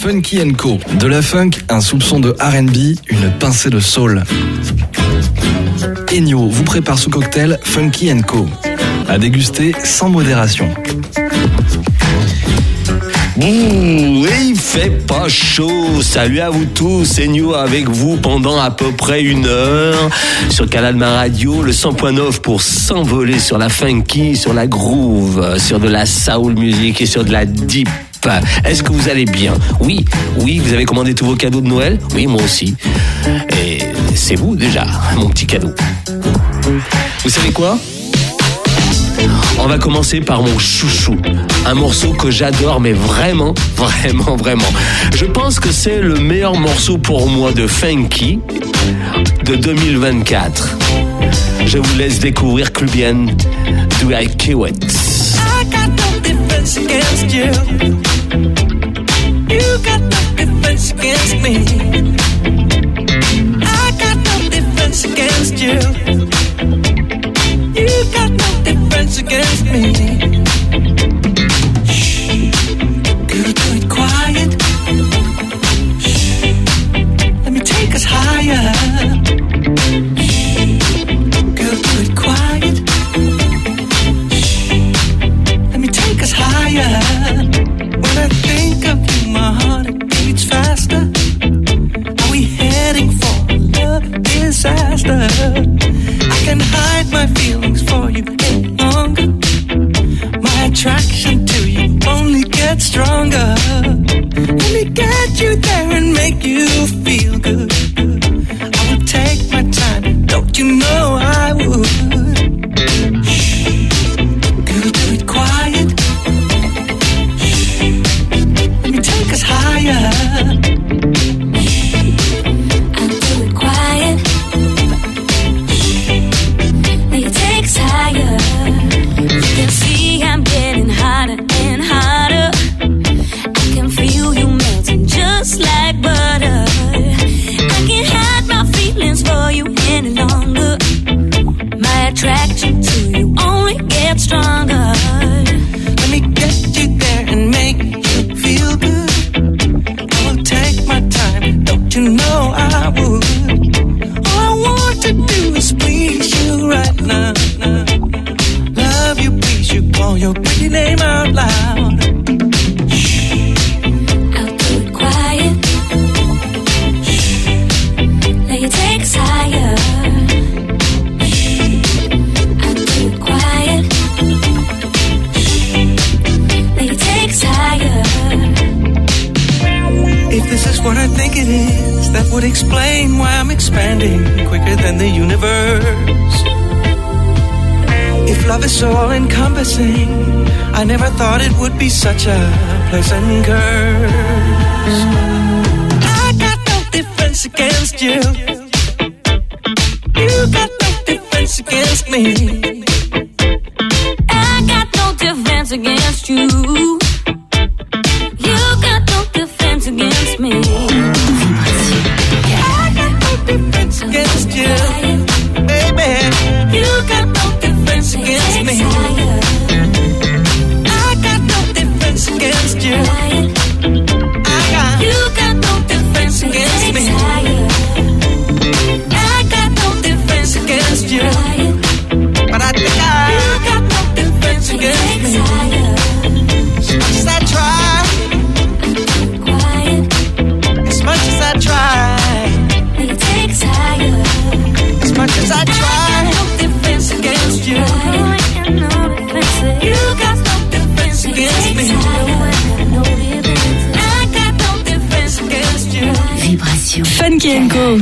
Funky & Co. De la funk, un soupçon de R&B, une pincée de soul. Ennio vous prépare ce cocktail Funky & Co. À déguster sans modération. Il fait pas chaud. Salut à vous tous, Ennio avec vous pendant à peu près 1 heure sur Canal Ma Radio, le 100.9 pour s'envoler sur la funky, sur la groove, sur de la soul music et sur de la deep. Est-ce que vous allez bien ? Oui, vous avez commandé tous vos cadeaux de Noël ? Oui, moi aussi. Et c'est vous déjà, mon petit cadeau. Vous savez quoi ? On va commencer par mon chouchou, un morceau que j'adore, mais vraiment. Je pense que c'est le meilleur morceau pour moi de funky de 2024. Je vous laisse découvrir Clubian Dwight Kiewit. I got no defense against you. You got no defense against me. I got no defense against you. You got no defense against me. Shh, girl, do it quiet. Shh, let me take us higher. Shh, girl, do it quiet. Take us higher. When I think of you, my heart it beats faster. Are we heading for love disaster? I can hide my feelings for you any longer. My attraction to you only gets stronger. Let me get you there and make you feel good. I would take my time, don't you know I would? Shh, girl, do it quiet. Take us higher. I'll do it quiet. Will you take us higher? You can see I'm getting hotter and hotter. I can feel you melting just like butter. I can't hide my feelings for you any longer. My attraction to you only gets stronger. Let me get you there and make you feel good. Don't you know I would? All I want to do is please you right now. Love you, please you, call your pretty name out loud. Shh, I'll do it quiet. Shh, let you take us higher. Shh, I'll do it quiet. Shh, let you take us higher. If this is what I think it is, that would explain why I'm expanding quicker than the universe. If love is so all-encompassing, I never thought it would be such a pleasant curse. I got no defense against you. You got no defense against me. I got no defense against you. You got no defense against me. I got no defense against you, baby. You got no defense against me. I got no defense against you. You got no defense against me. I got no defense against you. But I think you got no defense against me. As much as I try. As much as I try, it takes higher. As much as I try, I got no defense against you. You got no defense against me. I got no defense against you. Vibration Funky & Co.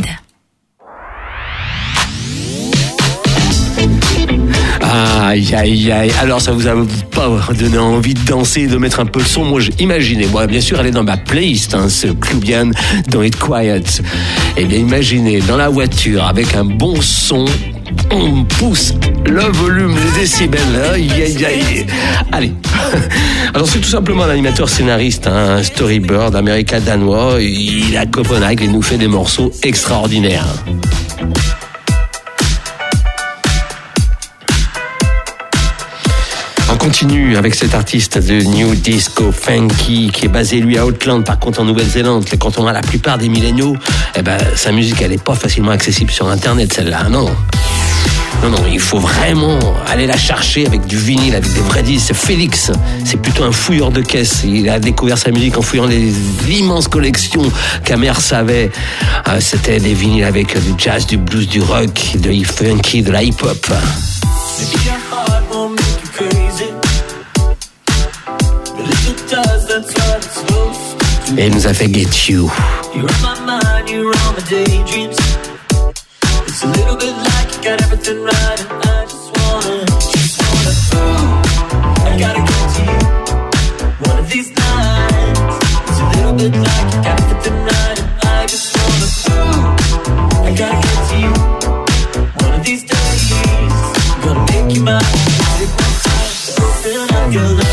Aïe. Alors, ça vous a pas donné envie de danser, de mettre un peu le son? Moi, imaginez, bien sûr, elle est dans ma playlist, ce Clubian Do It Quiet. Eh bien, imaginez, dans la voiture, avec un bon son, on pousse le volume, les décibels. Aïe. Allez. Alors, c'est tout simplement un animateur scénariste, un storybird américain danois. Il est à Copenhague et nous fait des morceaux extraordinaires. continue avec cet artiste de New Disco Funky qui est basé lui à Auckland, par contre en Nouvelle-Zélande. Quand on a la plupart des milléniaux, sa musique elle est pas facilement accessible sur internet, celle-là, non, il faut vraiment aller la chercher avec du vinyle, avec des vrais disques. C'est Félix, c'est plutôt un fouilleur de caisse. Il a découvert sa musique en fouillant l'immense collection qu'Amer savait. C'était des vinyles avec du jazz, du blues, du rock, de funky, de la hip-hop. Et il nous a fait Get You. It's a little bit like you got everything right, and I just wanna, I gotta get to you one of these nights. It's a little bit like you got everything right, and I just wanna, I gotta get to you one of these days. I'm gonna make you mine, take my time to open up your love.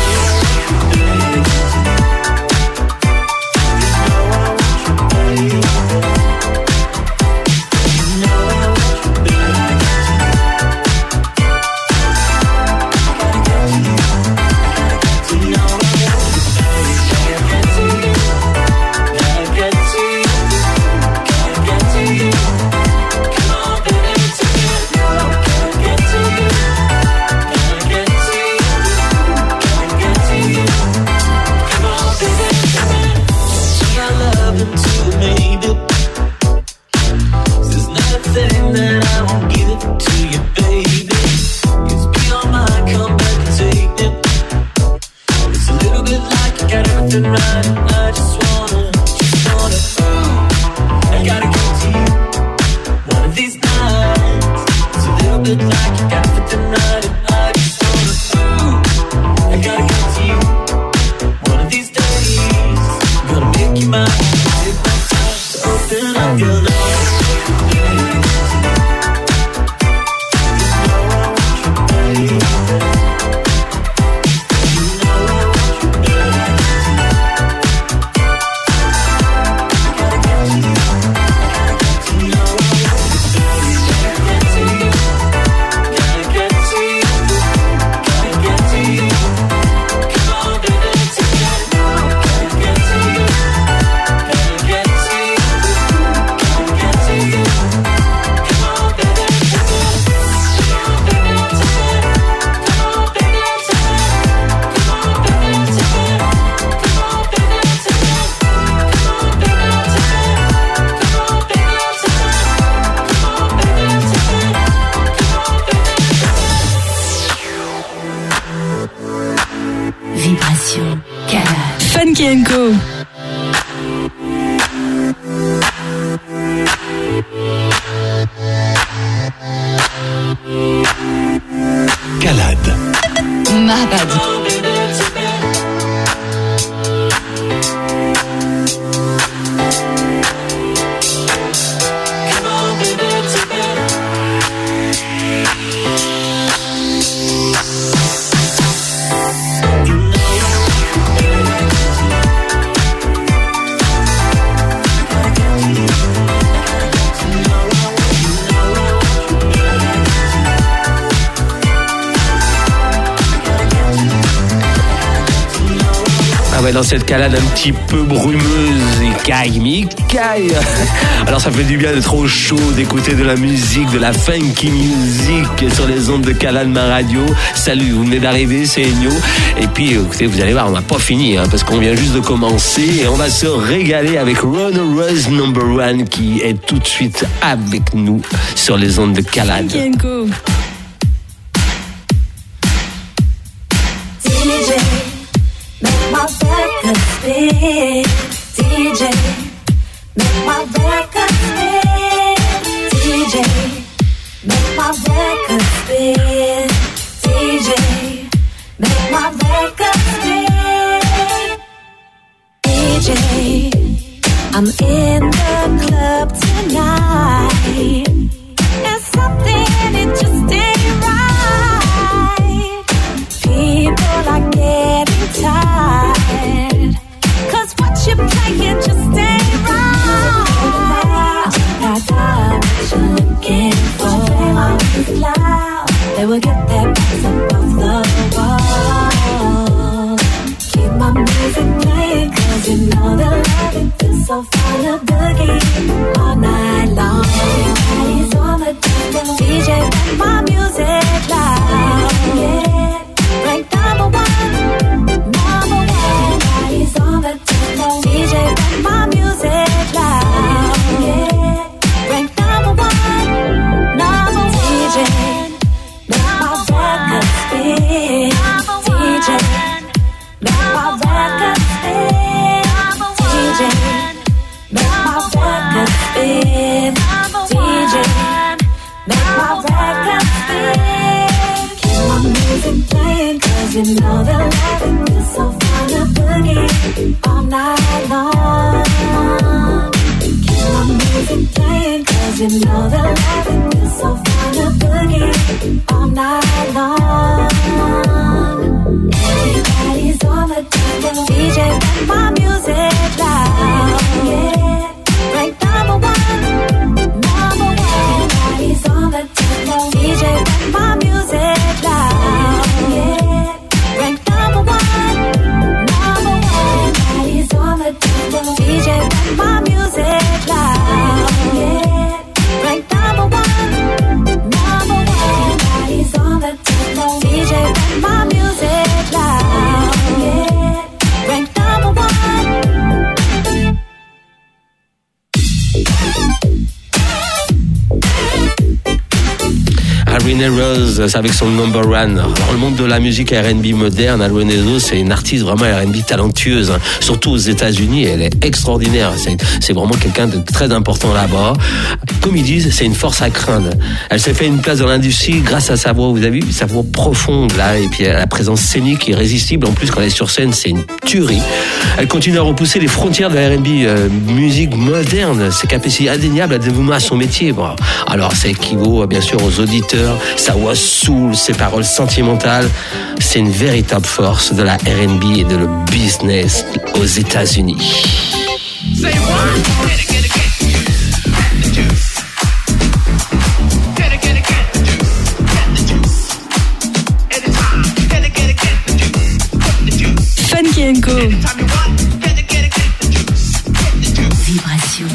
Funky & Co. Calade. Mahbad. Dans cette calade un petit peu brumeuse, il caille. Alors ça fait du bien d'être au chaud, d'écouter de la musique, de la funky music sur les ondes de Calade Ma Radio. Salut, vous venez d'arriver, c'est Enyo. Et puis écoutez, vous allez voir, on n'a pas fini, parce qu'on vient juste de commencer. Et on va se régaler avec Runner's Number One qui est tout de suite avec nous sur les ondes de Calade. Funky & Co. DJ, make my record spin. DJ, make my record spin. DJ, make my record spin. DJ, I'm in the club tonight, and something it just ain't right. People are getting tired, 'cause what you're playing just ain't right. What you're looking for, they will get that back from both the walls. so fun to boogie all night long. Everybody's on the dance, DJ, make my music loud. Yeah, rank number one. Everybody's on the dance, DJ, make my music loud. Yeah, rank number one. DJ, make my record spin. DJ, make my record spin. DJ, make my record spin. DJ, make my record spin. Keep my music playing, 'cause you know they're loving it. So fun to boogie all night long. Keep my music playing, 'cause you know they're loving it. So fun to boogie all night long. Everybody's on the dance, DJ, make my music loud. Yeah, rank number one. Everybody's on the dance, DJ, make my music loud. Yeah, rank number one. Everybody's on the dance, DJ, make my music loud. Yeah, rank number one. Everybody's on the dance, DJ, make my music loud. Yeah, rank number one. Alwyn Rose avec son Number One. Dans le monde de la musique R&B moderne, Alwyn Rose, c'est une artiste vraiment R&B talentueuse, hein. Surtout aux États-Unis, elle est extraordinaire. C'est vraiment quelqu'un de très important là-bas. Comme ils disent, c'est une force à craindre. Elle s'est fait une place dans l'industrie grâce à sa voix, vous avez vu, sa voix profonde là, et puis la présence scénique irrésistible. En plus, quand elle est sur scène, c'est une tuerie. Elle continue à repousser les frontières de la R&B musique moderne. Ses capacités indéniables à dévouement à son métier. Bon, alors, ça équivaut bien sûr aux auditeurs. Sa voix soul, ses paroles sentimentales, c'est une véritable force de la R&B et de le business aux États-Unis. Funky & Co. Vibration.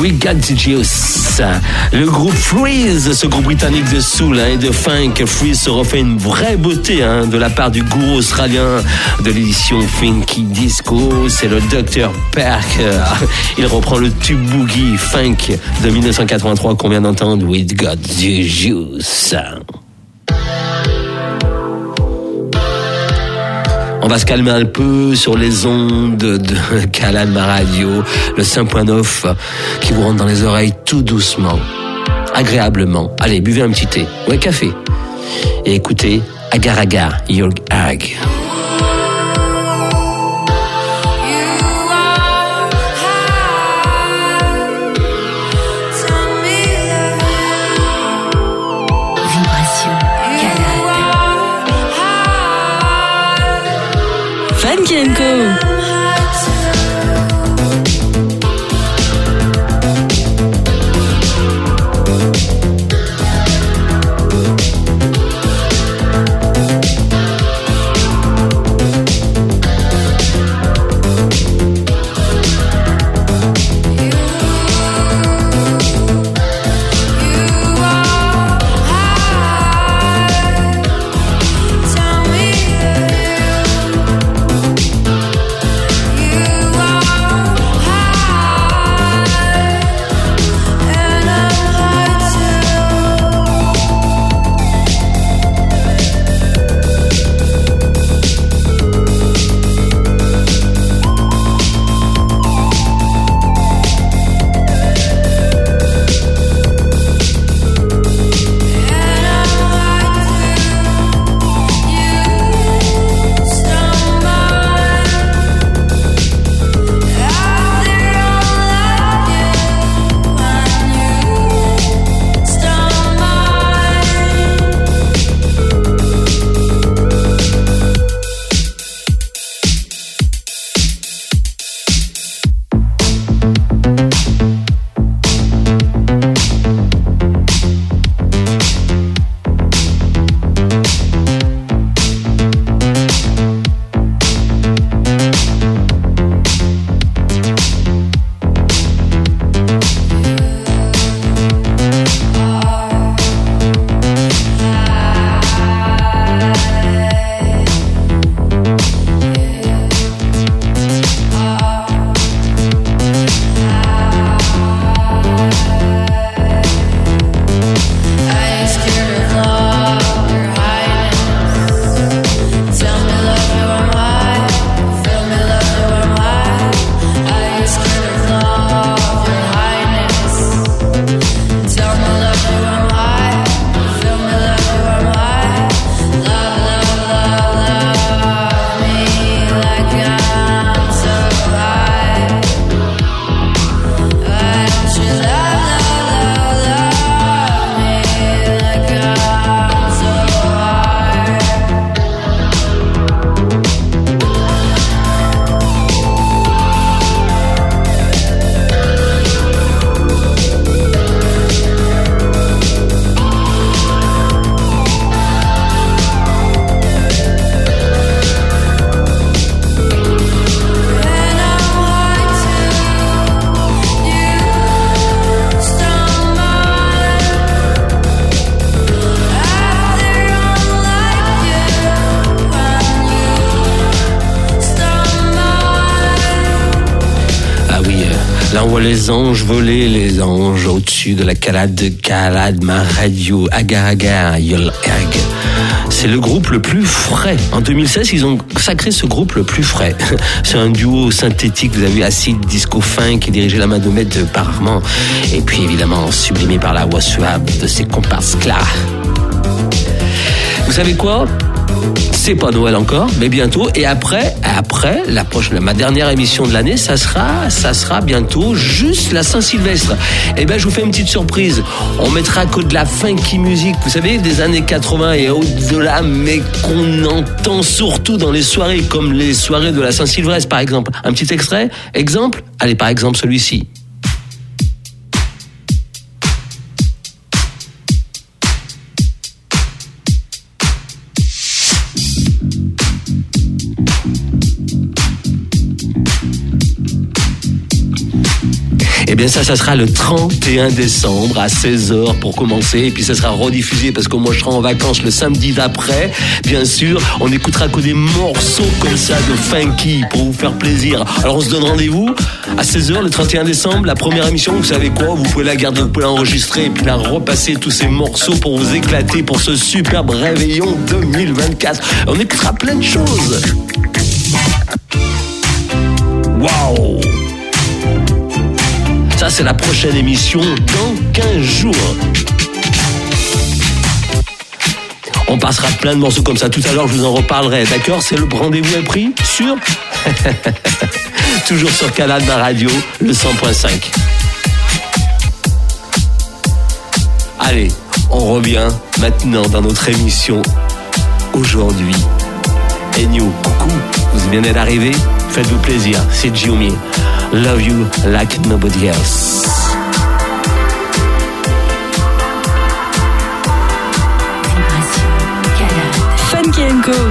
We Got the Juice. Le groupe Freeze, ce groupe britannique de soul et de funk, Freeze se refait une vraie beauté de la part du gourou australien de l'édition Funky Disco. C'est le Dr. Parker. Il reprend le tube boogie funk de 1983 qu'on vient d'entendre. We Got the Juice. On va se calmer un peu sur les ondes de Kaladma Radio, le 5.9 qui vous rentre dans les oreilles tout doucement, agréablement. Allez, buvez un petit thé ou un café et écoutez Agar Agar, Your Ag. Funky & Co. Là, on voit les anges voler, les anges au-dessus de la Kaladma Radio, Agar Agar, Yol Erg. C'est le groupe le plus frais. En 2016, ils ont sacré ce groupe le plus frais. C'est un duo synthétique, vous avez vu, acide, disco, funk, dirigé la main de maître par Armand. Et puis évidemment, sublimé par la voix suave de ses comparses Clara. Vous savez quoi ? C'est pas Noël encore, mais bientôt. Et après, ma dernière émission de l'année, ça sera bientôt juste la Saint-Sylvestre. Et ben, je vous fais une petite surprise. On mettra que de la funky music, vous savez, des années 80 et au-delà, mais qu'on entend surtout dans les soirées, comme les soirées de la Saint-Sylvestre, par exemple. Un petit extrait, exemple. Allez, par exemple, celui-ci. bien ça sera le 31 décembre à 16h pour commencer. Et puis ça sera rediffusé parce que moi je serai en vacances le samedi d'après. Bien sûr, on écoutera que des morceaux comme ça de funky pour vous faire plaisir. Alors on se donne rendez-vous à 16h le 31 décembre. La première émission, vous savez quoi? Vous pouvez la garder, vous pouvez l'enregistrer et puis la repasser tous ces morceaux pour vous éclater pour ce superbe réveillon 2024. On écoutera plein de choses. Waouh! Ça, c'est la prochaine émission dans 15 jours. On passera plein de morceaux comme ça. Tout à l'heure, je vous en reparlerai. D'accord? C'est le rendez-vous est pris? Sûr? Toujours sur Canal Ma Radio, le 100.5. Allez, on revient maintenant dans notre émission aujourd'hui. Enyo, coucou, vous venez d'arriver? Faites-vous plaisir, c'est Jumi. Love you like nobody else. Funky & Co.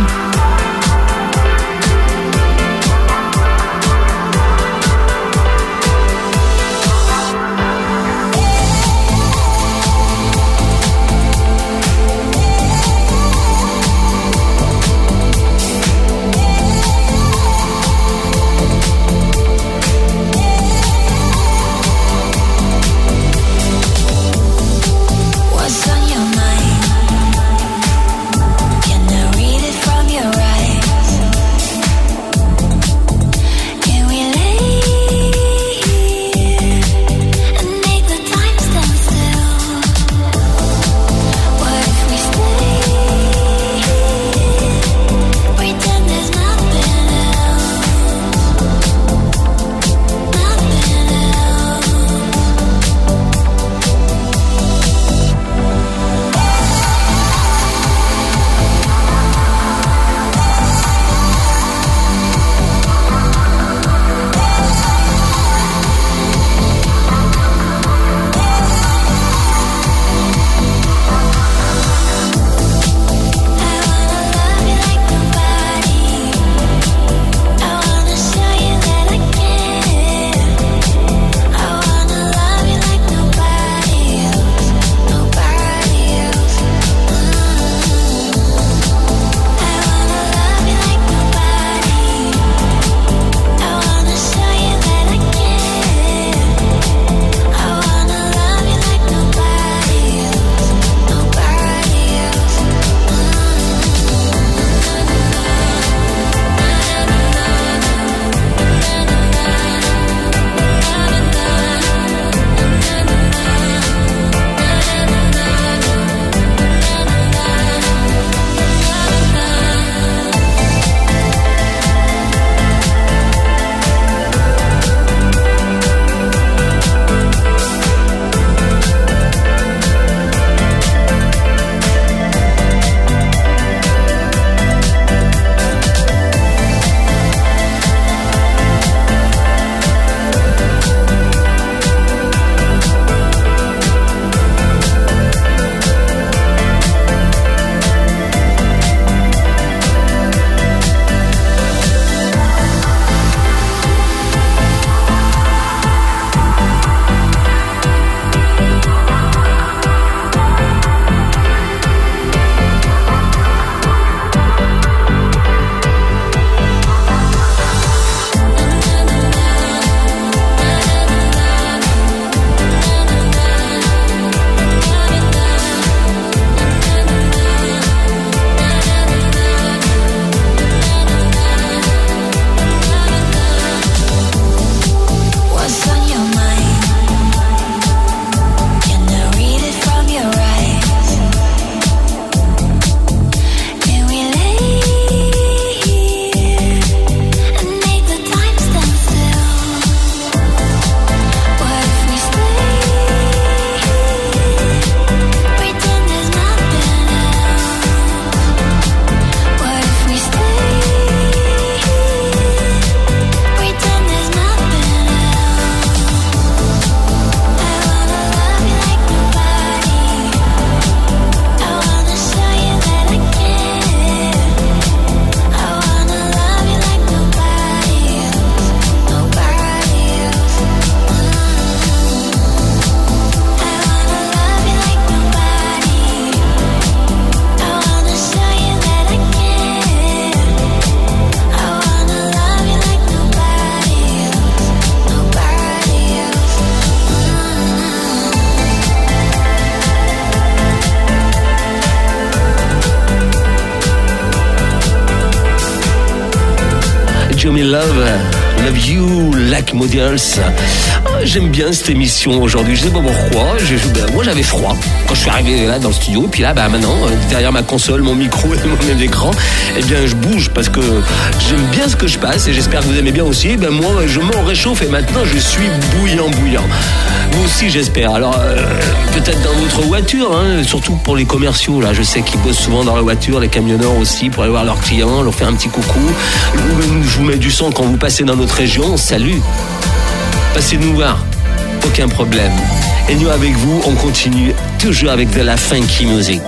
Show Me Love, Love You, Like Models. J'aime bien cette émission aujourd'hui, je sais pas pourquoi. Moi j'avais froid quand je suis arrivé là dans le studio, et puis là maintenant, derrière ma console, mon micro et mon écran, eh bien je bouge parce que j'aime bien ce que je passe et j'espère que vous aimez bien aussi. Eh bien moi je m'en réchauffe et maintenant je suis bouillant. Vous aussi j'espère. Alors peut-être dans votre voiture, hein, surtout pour les commerciaux là, je sais qu'ils bossent souvent dans la voiture, les camionneurs aussi, pour aller voir leurs clients, leur faire un petit coucou. Je vous mets du son quand vous passez dans notre région. Salut, passez nous voir, aucun problème. Et nous avec vous, on continue toujours avec de la funky music.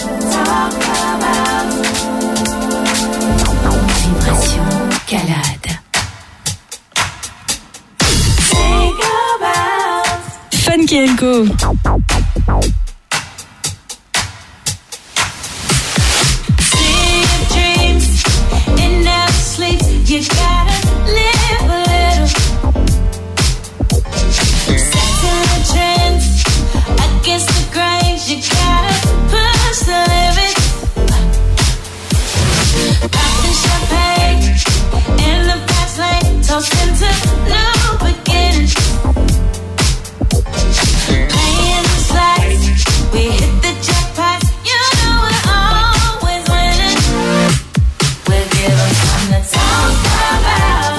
Vibration Calade. Funky & Co. You gotta live a little. Set in the trends, against the grain. You gotta push the limits. Popping champagne in the fast lane, toasting to new beginnings. Playing the slides, we hit the jackpot. You know we're always winning. We'll give them something to talk about.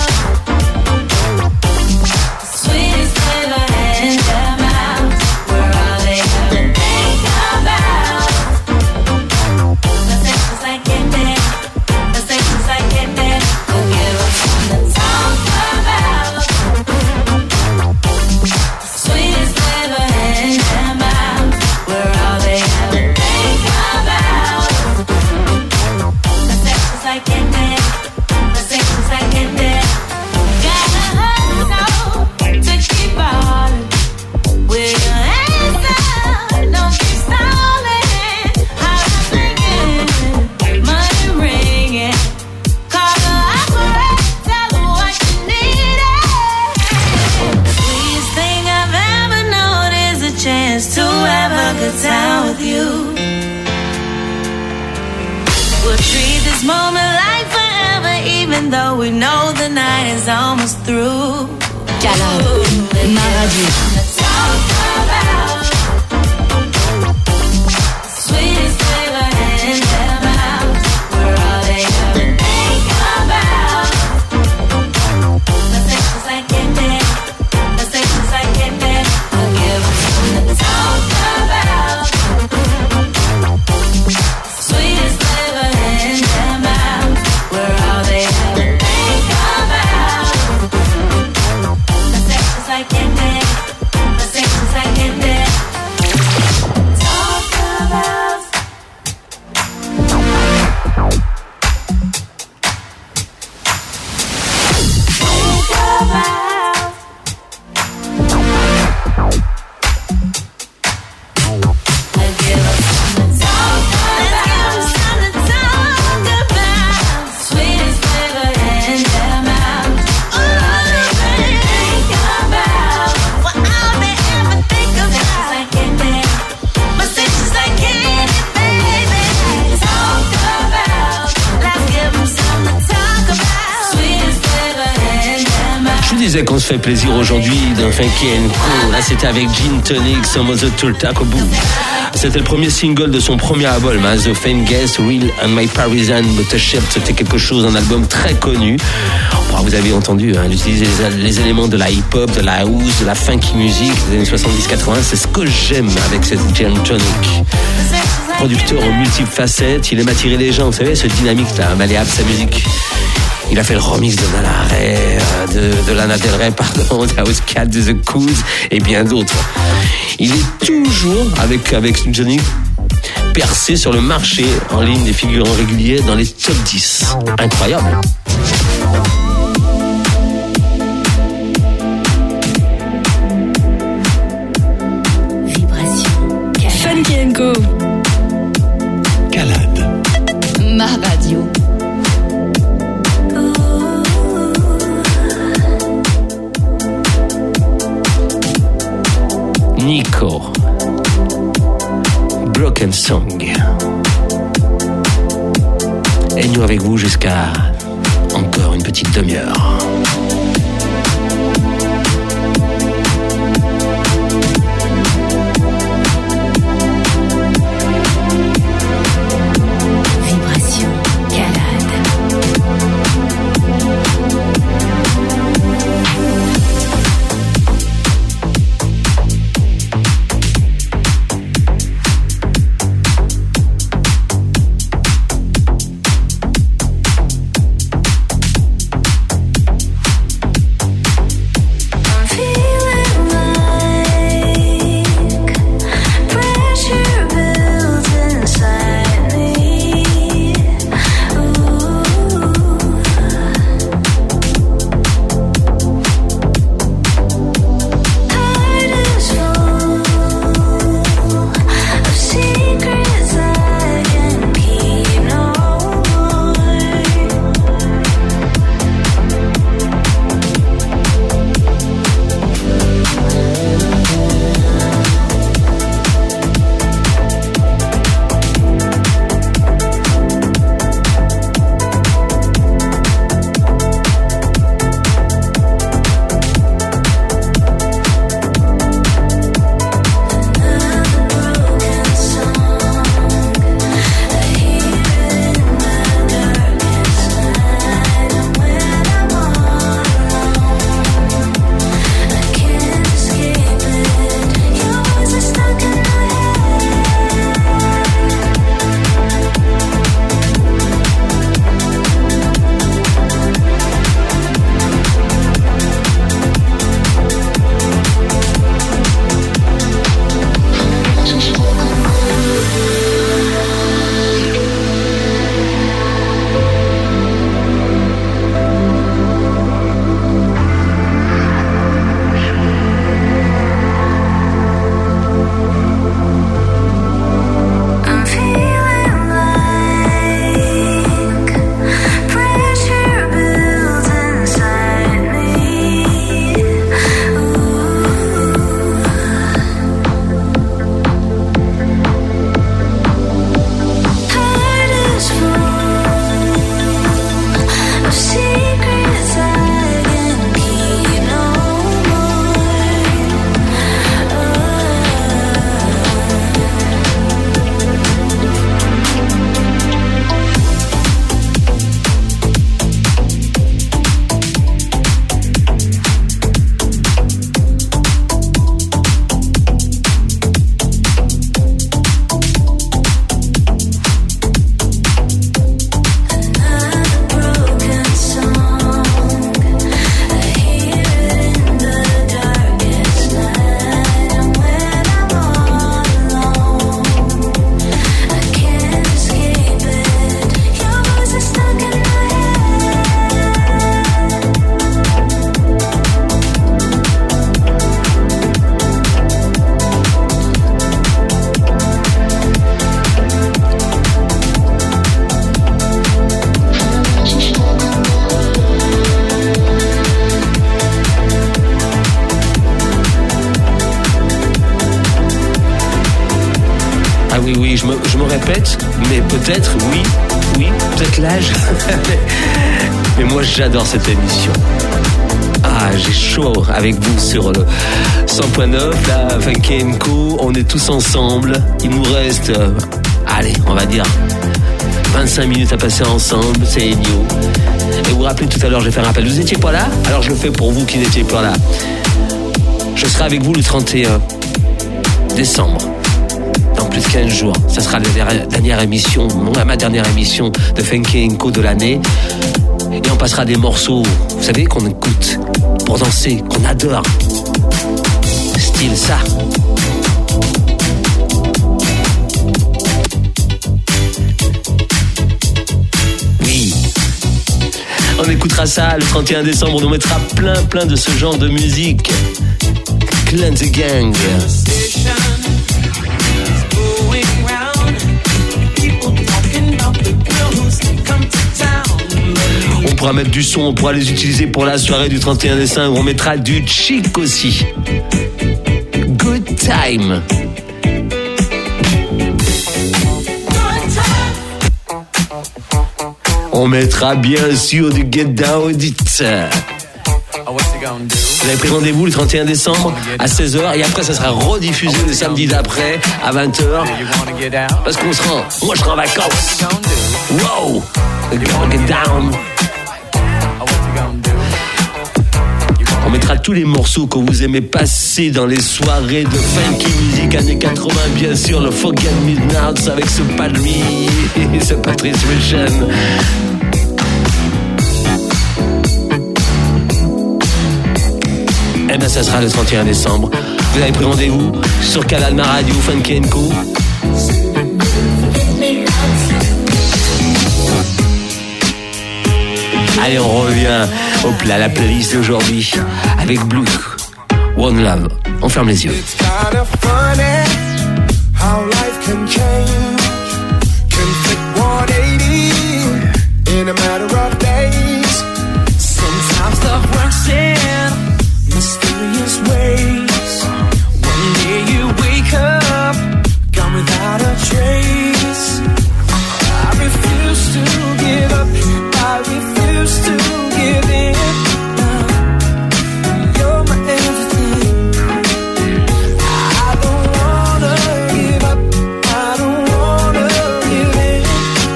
Sweetest flavor in their mouth. We're all they ever think about. Let's take this like it did. Let's take this like it did. We'll give them something to talk about. Sweetest flavor in their mouth. We're all they ever think about. Let's take this like it did. Let's take this like it did. Gotta hustle to keep on with your hands up. Don't keep stalling. Heart singing, money ringing. Call the operator, tell them what you needed. Sweetest thing I've ever known is a chance to have a good time with you. We'll treat this moment like forever, even though we know the night is almost through. Calade, ma radio. Let's talk about sweetest flavor in their mouth. We're all they ever think about. Let's take this like it did. Let's take this like it did. We'll give them something to talk about. Sweetest flavor in their mouth. We're all they ever think about. Let's take this like it did. Let's take this like it did. Talk about. Think about. Let's give them something to talk about. Let's give them something to talk about. Sweetest flavor in their mouth. All they ever think about. What all they ever think about. Like it did. My sisters like it, baby. Talk about. Let's give them something to talk about. Sweetest flavor in their mouth. Je vous disais qu'on se fait plaisir aujourd'hui dans Funky & Co. Là, c'était avec Gin Tonic, Some of the Tultaco Boom. C'était le premier single de son premier album, hein, The Faint Guest, Real and My Parisian Buttership. C'était quelque chose, un album très connu. Bon, vous avez entendu, hein, d'utiliser les éléments de la hip-hop, de la house, de la funky music des années 70-80. C'est ce que j'aime avec cette Gin Tonic. Producteur aux multiples facettes, il aime attirer les gens, vous savez, ce dynamique-là, malléable, sa musique. Il a fait le remix de de Lana Del Rey, pardon, de House Cat, de The Coos et bien d'autres. Il est toujours avec Snoop percé sur le marché en ligne des figurants réguliers dans les top 10. Incroyable. Vibration Funky & Co. Calade. Ma radio. Nico. Broken Song. Et nous avec vous jusqu'à encore une petite demi-heure. Vibration oui, je me répète, mais peut-être, oui, peut-être l'âge. Mais moi, j'adore cette émission. Ah, j'ai chaud avec vous sur le 100.9, la Funky & Co. On est tous ensemble. Il nous reste, allez, on va dire 25 minutes à passer ensemble. C'est Ennio. Et vous vous rappelez, tout à l'heure, j'ai fait un rappel. Vous n'étiez pas là? Alors je le fais pour vous qui n'étiez pas là. Je serai avec vous le 31 décembre. Dans plus de 15 jours. Ça sera la dernière émission, ma dernière émission de Funky & Co. de l'année. Et on passera des morceaux, vous savez, qu'on écoute pour danser, qu'on adore. Style ça. Oui. On écoutera ça le 31 décembre. On nous mettra plein de ce genre de musique. Clan the Gang. On pourra mettre du son, on pourra les utiliser pour la soirée du 31 décembre. On mettra du chic aussi. Good time. On mettra bien sûr du Get Down It. Vous avez pris rendez-vous le 31 décembre à 16h et après ça sera rediffusé le samedi d'après à 20h parce qu'on sera, moi je serai en vacances. Wow, Get Down. On mettra tous les morceaux que vous aimez passer dans les soirées de funky music années 80, bien sûr, le Forget Me Not avec ce Padri, ce Patrice Rushen. Eh bien, ça sera le 31 décembre. Vous avez pris rendez-vous sur Canal Radio, Funky & Co. Allez, on revient au plat, la playlist d'aujourd'hui avec Blue, One Love. On ferme les yeux. It's kind of funny how life can change, can flip 180 in a matter of days. Sometimes love works in mysterious ways. One day you wake up, gone without a trace. I refuse to give up. I refuse to give in. You're my everything. I don't wanna give up. I don't wanna give in.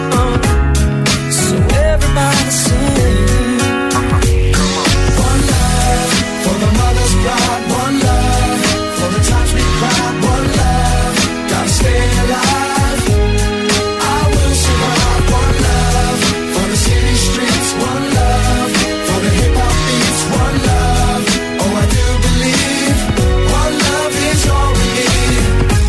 So everybody sing. One love for the mother's pride. One love for the times we cried. One love, gotta stay alive. I will survive. One love for the city streets. One love for the hip hop beats. One love, oh I do believe. One love is all we need.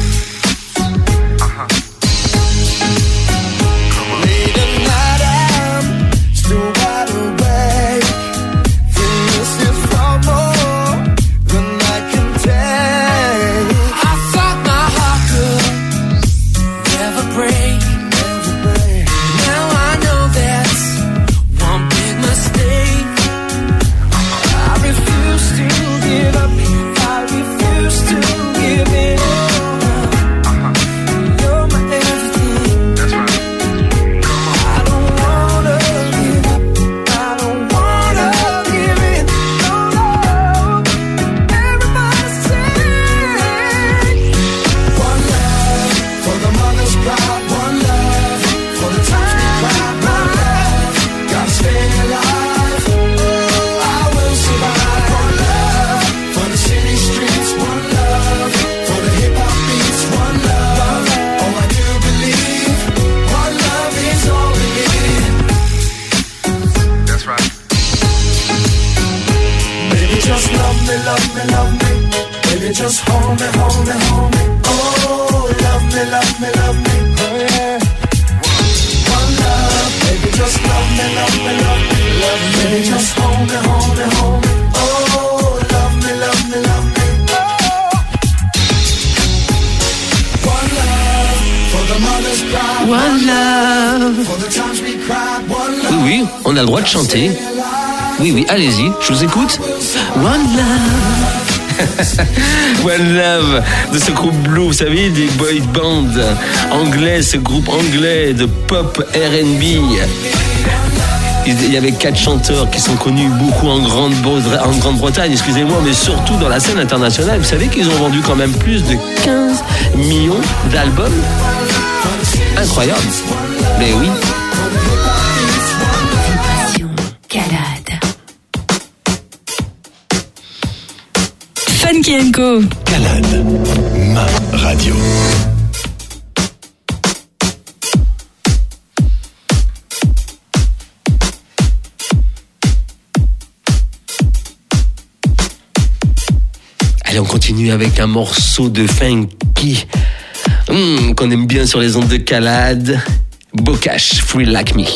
Late at night I'm still wide awake. Things is far more than I can take. I thought my heart could never break. Now I know that's one big mistake. I refuse to give up. I refuse to give in. You're my everything. I don't wanna give up. I don't wanna give in. No, no. Everybody sing. One love for the mother's pride. One love for the times we cried. One love, gotta stay alive. I will survive. One love for the city streets. One love for the hip hop beats. One love, oh I do believe. One love is all we need. That's right. Baby, just love me, love me, love me. Baby, just hold me, hold me, hold me. Oh, love me, love me, love me. Oh yeah. One love, baby, just love me, love me, love me, love me. Baby, just hold me, hold me, hold me. Oh, love me, love me, love me. Oh. One love for the mother's pride. One love. For the times we cried. One love. Oui, oui, on a le droit de chanter. Oui, oui, allez-y, je vous écoute. One Love. One Love de ce groupe Blue, vous savez, des boy bands anglais, ce groupe anglais de pop R&B. Il y avait 4 chanteurs qui sont connus beaucoup en Grande-Bretagne, excusez-moi, mais surtout dans la scène internationale. Vous savez qu'ils ont vendu quand même plus de 15 millions d'albums. Incroyable. Mais oui. Calade. Funky & Co. Calade, ma radio. Allez, on continue avec un morceau de funky qu'on aime bien sur les ondes de Calade. Bocash, Free Like Me.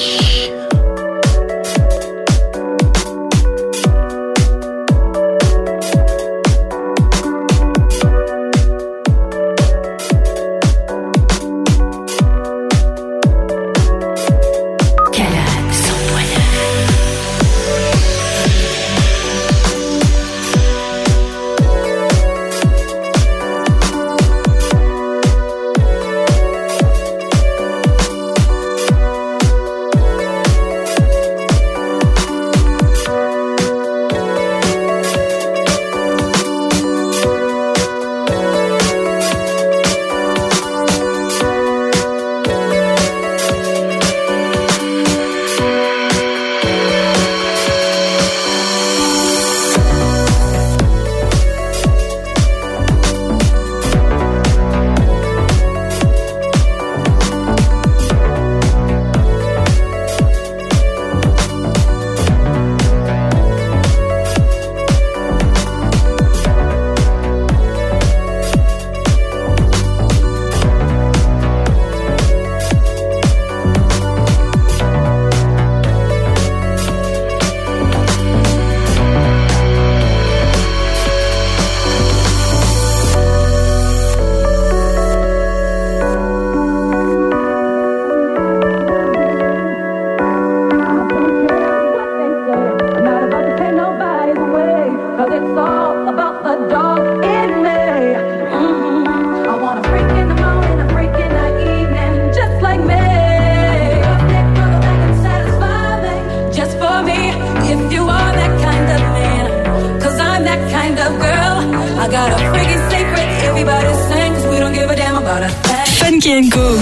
girl. I got a freaky secret. Everybody's saying 'cause we don't give a damn about a thing. Funky & Co.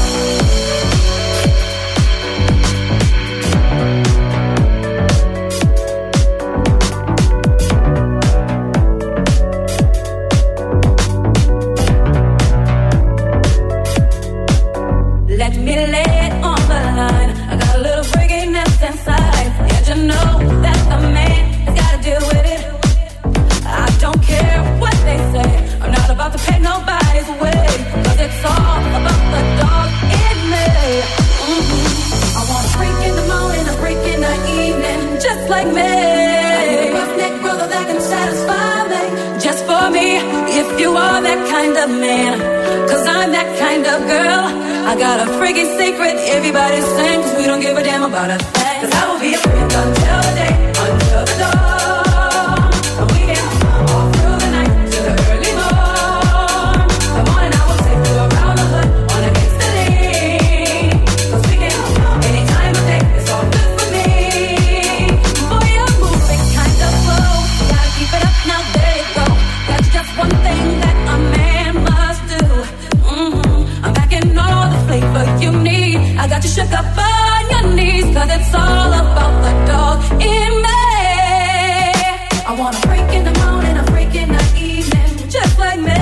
Let me lay it on the line. I got a little freakiness inside. Yeah, you know that the man has gotta deal with it. I don't care what they say. I'm not about to pay nobody's way. 'Cause it's all about the dog in me. I want a freak in the morning, a freak in the evening, just like me. I need a roughneck brother that can satisfy me, just for me. If you are that kind of man, 'cause I'm that kind of girl. I got a freaky secret, everybody's saying 'cause we don't give a damn about a thing. 'Cause I will be a freak until the day, until the dawn. And we can all through the night to the early morn. The morning I will take you around the hood on a gangsta lean. 'Cause we can any time of day, it's all good for me. Boy, you're moving kind of slow, gotta keep it up now, there you go. That's just one thing that a man must do. I'm back in all the flavor you need. I got you shook up on your knees, 'cause it's all about the dog in me. I want a freak in the morning, a freak in the evening, just like me.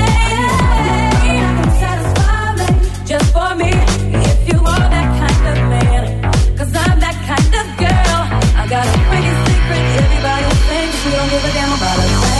I can satisfy me, just for me. If you are that kind of man, 'cause I'm that kind of girl. I got a freaky secret, everybody thinks we don't give a damn about a thing.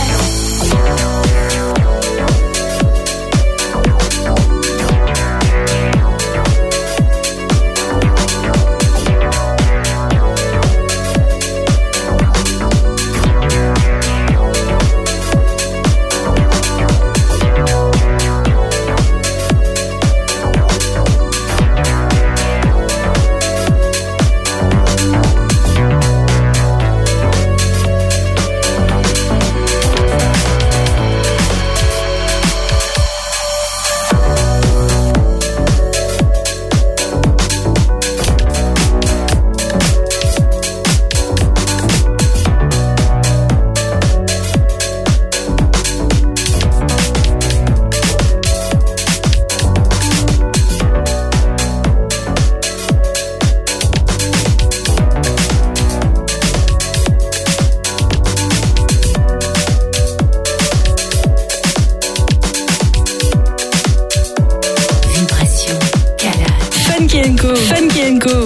Funky & Co.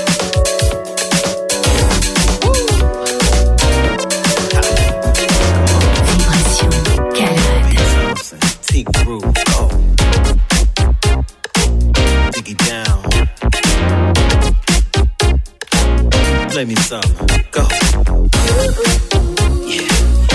Vibration Calade. T-Groove, oh. Dig it down. Play me some, go. Yeah.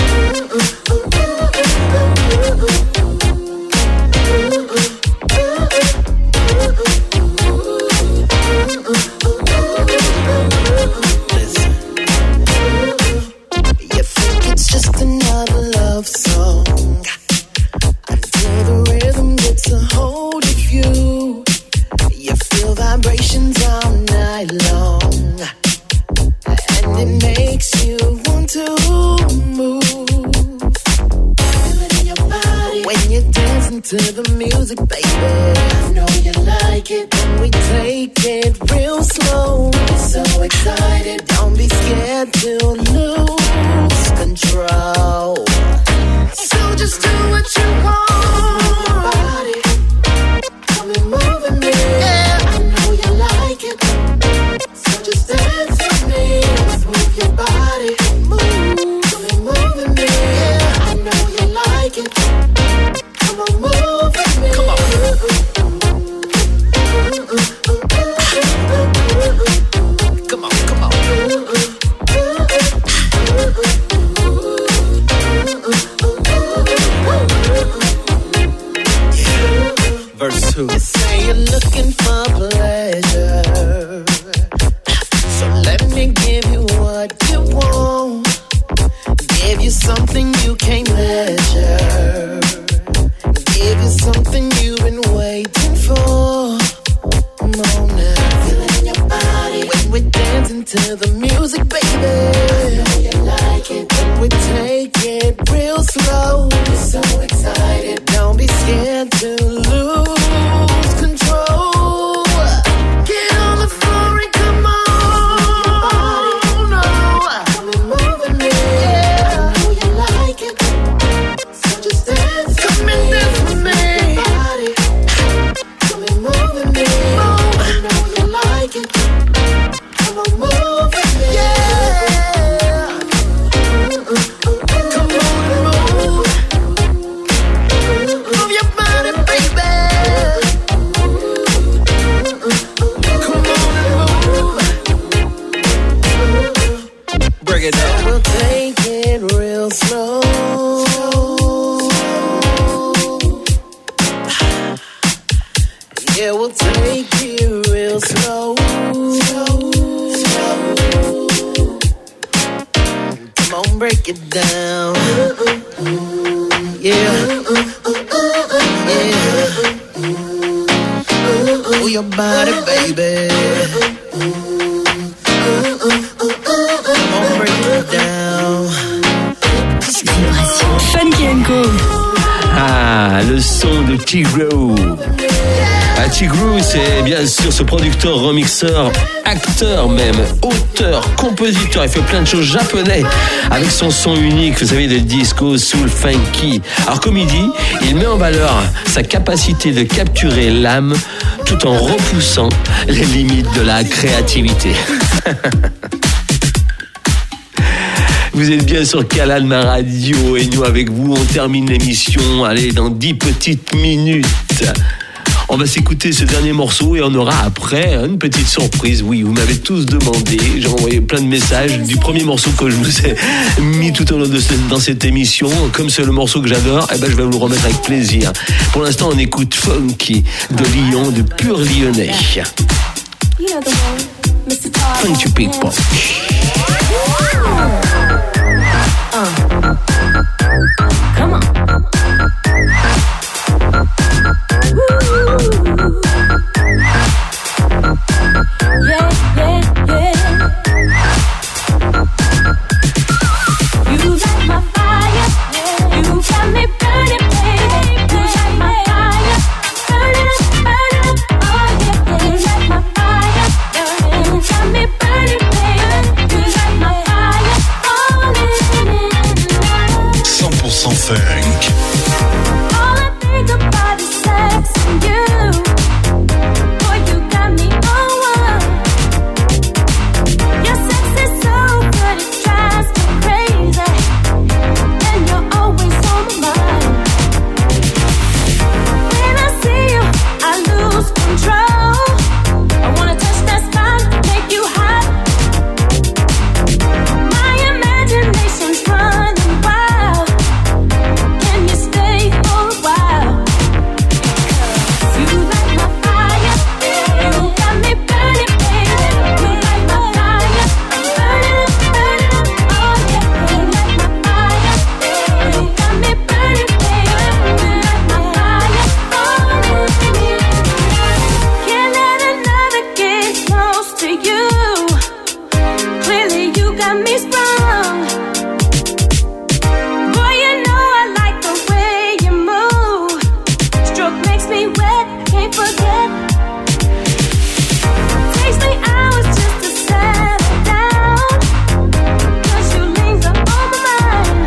To the music, baby. I know you like it. When we take it real slow, we're so excited. Don't be scared to lose control. So just do what you want. Come and move with me. Yeah, I know you like it. So just dance with me. Just move your body. Move. Come and move with me. Yeah, I know you like it. Come on, move with me. Come on. Come on, come on. go. So excited, don't be scared to lose control. Get on the floor and come on. Come and move with me. I know you like it, so just dance. Come and dance with me. Come and move with me. I know you like it. Come on, move with me. We'll take it real slow. Yeah, we'll take it real slow. Come on, break it down. Yeah. Move your body, baby. Funky & Co. Ah, le son de Tigro. Tigro, c'est bien sûr ce producteur, remixeur, acteur même, auteur, compositeur. Il fait plein de choses japonais avec son son unique, vous savez, de disco, soul, funky. Alors comme il dit, il met en valeur sa capacité de capturer l'âme tout en repoussant les limites de la créativité. Vous êtes bien sur Calad, ma radio, et nous avec vous, on termine l'émission, allez, dans 10 petites minutes. On va s'écouter ce dernier morceau et on aura après une petite surprise. Oui, vous m'avez tous demandé, j'ai envoyé plein de messages du premier morceau que je vous ai mis tout au long dans cette émission. Comme c'est le morceau que j'adore, eh ben je vais vous le remettre avec plaisir. Pour l'instant, on écoute Funky de Lyon, de pur lyonnais. Funky People. Come on. Woo. Yeah, yeah, yeah. You light my fire. You got me burning, baby. You light my fire. Burning up, oh yeah. You light my fire. You got me burning, baby. You light my fire. Oh, 100% funk. all I think about is sex and you. Boy, you got me on one. Your sex is so good, it drives me crazy. And you're always on my mind. When I see you, I lose control. I wanna touch that spot, make you hot. My imagination's running wild. Can you stay for a while? You light my fire. You got me burning, baby. You light my fire. Burning up, oh yeah. You light my fire. You got me burning, baby. You light my fire. Can't let another get close to you. Clearly you got me sprung. Boy, you know I like the way you move. Stroke makes me wet, can't forget. Takes me hours just to settle down. 'Cause you linger on my mind.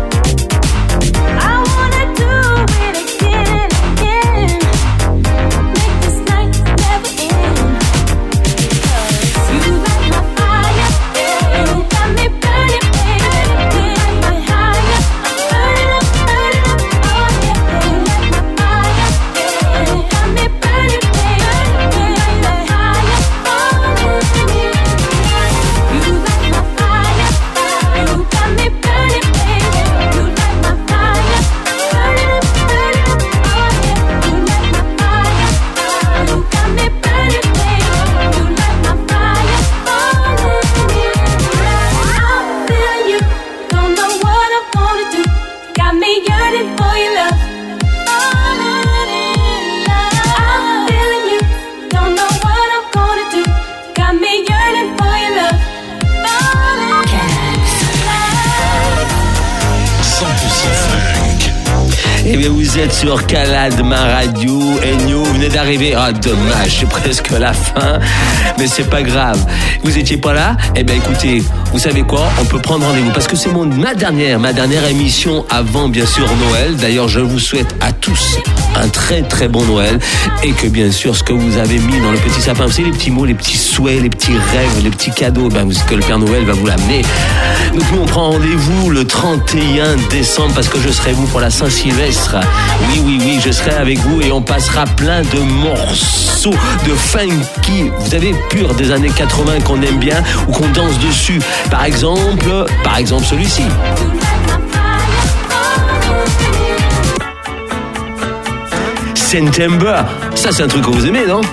I wanna do it again and again. Make this night never end. 'Cause you light my fire. You got me burning, baby. You light my fire. Burning up, oh yeah. You light my fire. You got me burning, baby. You light my fire. You light my fire. You got me burning, baby. You light my fire. Burning up, oh yeah. You light my fire. You got me burning, baby. You light my fire. I'm feeling you, don't know what I'm gonna do. Got me yearning for your love. Falling in love. I'm feeling you, don't know what I'm gonna do. Got me yearning for your love. Falling in love. 100% funk. Eh bien, vous êtes sur Kaladma Radio. Enyo, vous venez d'arriver. Ah, dommage, c'est presque la fin. Mais c'est pas grave. Vous étiez pas là? Eh bien, écoutez, vous savez quoi? On peut prendre rendez-vous parce que c'est ma dernière émission avant, bien sûr, Noël. D'ailleurs, je vous souhaite à tous un très, très bon Noël. Et que, bien sûr, ce que vous avez mis dans le petit sapin, c'est les petits mots, les petits souhaits, les petits rêves, les petits cadeaux, que le Père Noël va vous l'amener. Donc, nous, on prend rendez-vous le 31 décembre parce que je serai vous pour la Saint-Sylvestre. Oui, je serai avec vous et on passera plein de morceaux de funky, vous savez, pur des années 80 qu'on aime bien ou qu'on danse dessus. Par exemple celui-ci. September, ça c'est un truc que vous aimez, non?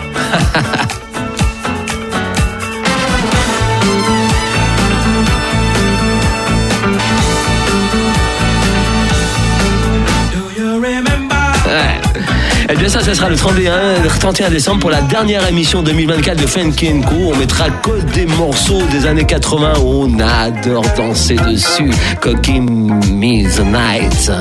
Eh bien ça sera le 31 décembre pour la dernière émission 2024 de Funky & Co. On mettra que des morceaux des années 80 où on adore danser dessus. Cooking Me the Night.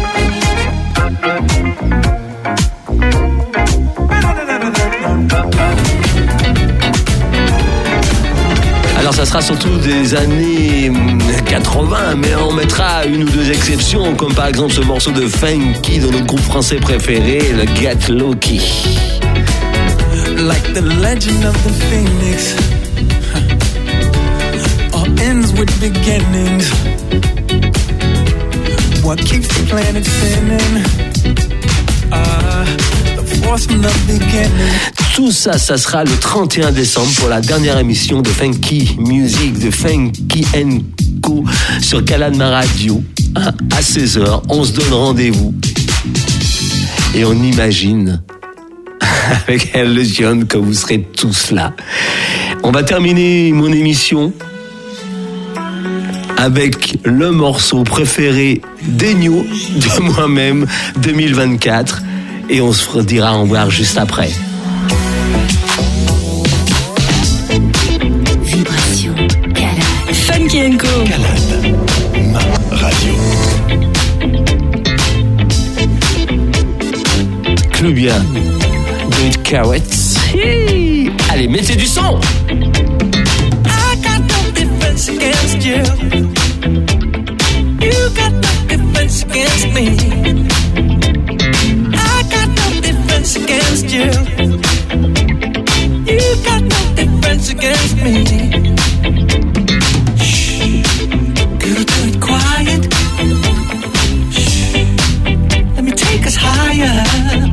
Alors ça sera surtout des années 80, mais on mettra une ou deux exceptions, comme par exemple ce morceau de funky de notre groupe français préféré, le Get Lucky. Like the legend of the phoenix, all ends with beginnings. What keeps the planet spinning? The force from the beginning. Tout ça sera le 31 décembre pour la dernière émission de Funky Music, de Funky & Co sur Kaladma Radio, à 16h. On se donne rendez-vous et on imagine avec illusion que vous serez tous là. On va terminer mon émission avec le morceau préféré d'Enyo, de moi-même, 2024, et on se dira au revoir juste après. Funky & Co. Kaladma Radio. Clubia, David Carrot. Allez, mettez du son. I got no defense against you. You got no defense against me. I got no defense against you. You got no defense against me. Girl, do it quiet. Shh. Let me take us higher.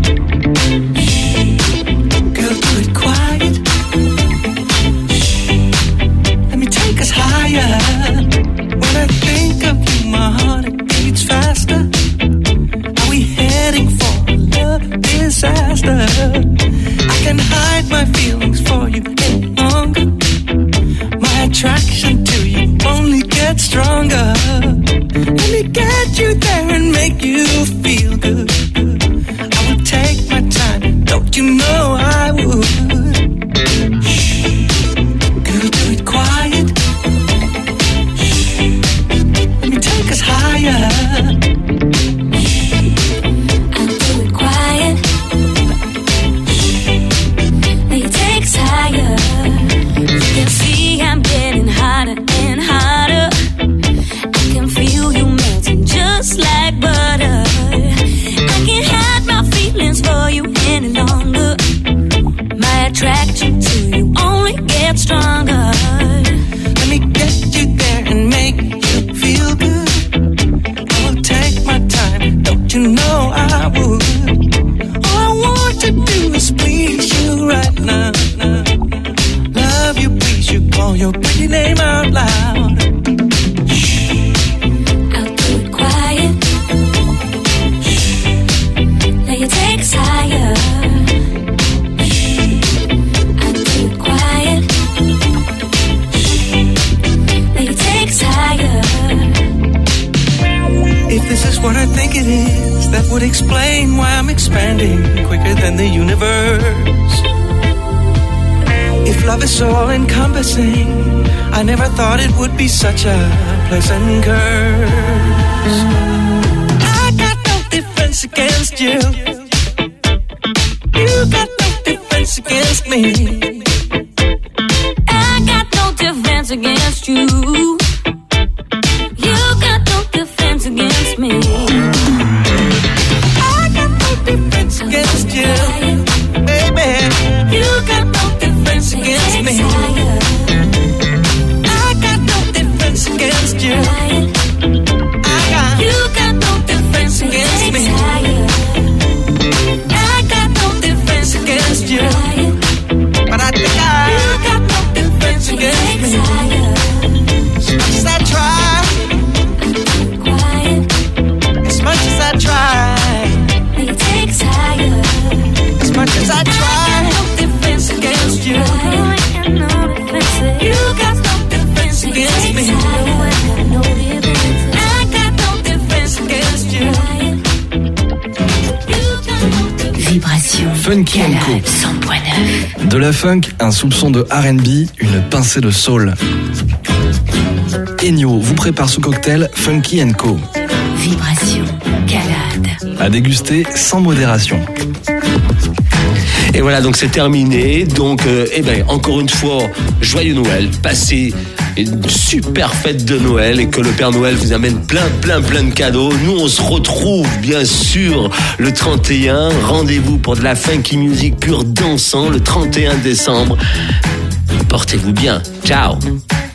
Shh. Girl, do it quiet. Shh. Let me take us higher. When I think of you, my heart it beats faster. Are we heading for love disaster? I can hide my feelings for you any longer. My attraction to you only gets stronger. Let me get you there and make you feel good. I will take my time, don't you know I would? Shh, girl, do it quiet. Shh, let me take us higher. I'll do it quiet. Let you take us higher. You can see I'm getting hotter and hotter. I can feel you melting just like butter. I can't hide my feelings for you any longer. My attraction to you only gets stronger. Let me get you there and make you feel good. I will take my time, don't you know I would? All I want to do is please you right now. Love you, please you, call your pretty name out loud. Shh, I'll do it quiet. Shh, let you take us higher. Shh, I'll do it quiet. Shh, let you take us higher. if this is what I think it is, that would explain why I'm expanding quicker than the universe. If love is so all-encompassing, I never thought it would be such a pleasant curse. I got no defense against against you. You got no defense against me. I got no defense against you. You got no defense against me. I got no defense against you, baby. You got no defense against me. I got no defense against you. You got no defense against me. I got no defense against you, but I think You got no defense against me. as much as I try, Quiet, as much as I try, it takes higher. as much as I try, no defense against you. You got no defense. You got no defense against me. No defense. I got no defense against you. Vibration. Funky & Co. 100.9. De la funk, un soupçon de R&B, une pincée de soul. Ennio vous prépare ce cocktail Funky & Co. Vibration. Calade. À déguster sans modération. Et voilà, donc c'est terminé. Donc, encore une fois, joyeux Noël. Passez une super fête de Noël et que le Père Noël vous amène plein de cadeaux. Nous, on se retrouve bien sûr le 31. Rendez-vous pour de la funky music pure dansant le 31 décembre. Portez-vous bien. Ciao.